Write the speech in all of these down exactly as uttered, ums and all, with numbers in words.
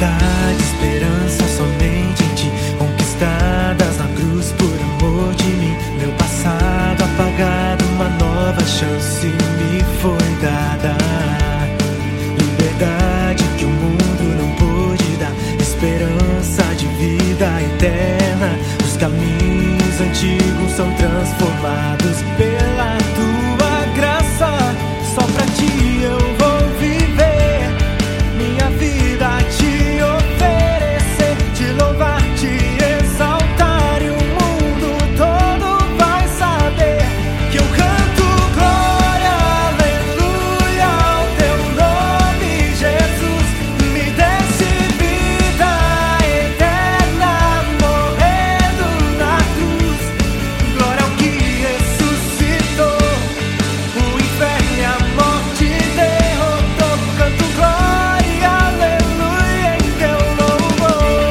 Liberdade, esperança somente em ti, conquistadas na cruz por amor de mim. Meu passado apagado, uma nova chance me foi dada. Liberdade que o mundo não pôde dar, esperança de vida eterna. Os caminhos antigos são transformados pela tua graça. Só pra ti eu vou viver, minha vida a te oferecer, te louvar, te exaltar, e o mundo todo vai saber que eu canto glória, aleluia ao teu nome, Jesus. Me desse vida eterna, morrendo na cruz, glória ao que ressuscitou, o inferno e a morte derrotou. Canto glória, aleluia em teu louvor.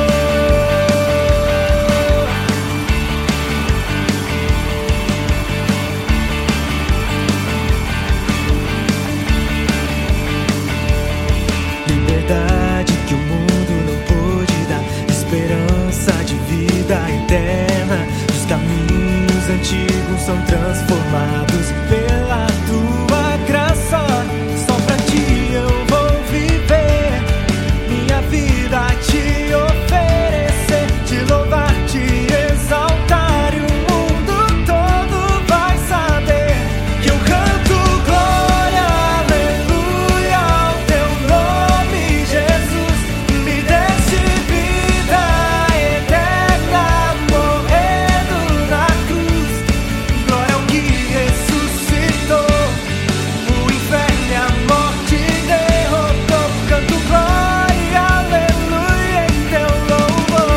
Liberdade que o mundo não pôde dar, esperança de vida eterna. Os caminhos antigos são transformados pela tua graça. Só pra ti eu vou viver, minha vida a te oferecer, te louvar, te exaltar, e o mundo todo vai saber que eu canto glória, aleluia ao teu nome, Jesus. Me desse vida eterna, morrendo na cruz, glória ao que ressuscitou, o inferno e a morte derrotou. Canto glória, aleluia em teu louvor.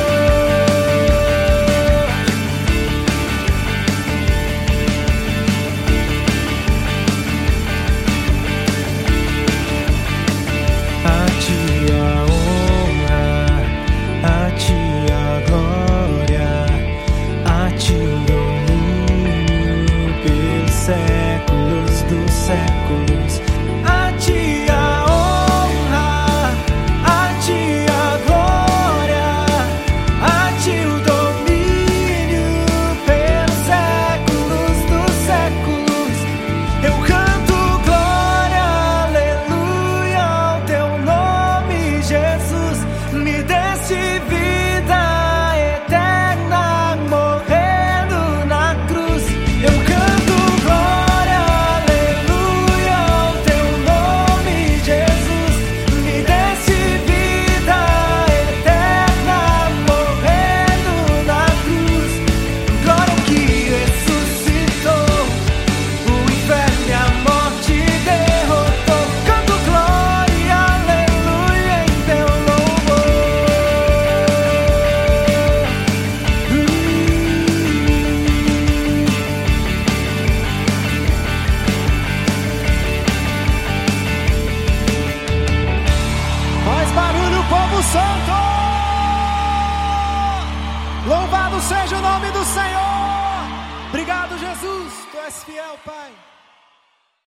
A ti a honra, a ti a glória, a ti o domínio pelos séculos dos séculos. A ti a honra, a ti a glória, a ti o domínio pelos séculos dos séculos. Eu canto glória, aleluia ao teu nome, Jesus. Me desse vida eterna, morrendo na cruz. Eu canto glória, aleluia ao teu nome, Jesus. Me desse vida eterna, morrendo na cruz, glória ao que ressuscitou, o inferno e a morte derrotou. Canto glória, aleluia em teu louvor. Mais barulho, povo santo! Louvado seja o nome do Senhor! Obrigado, Jesus! Tu és fiel, Pai.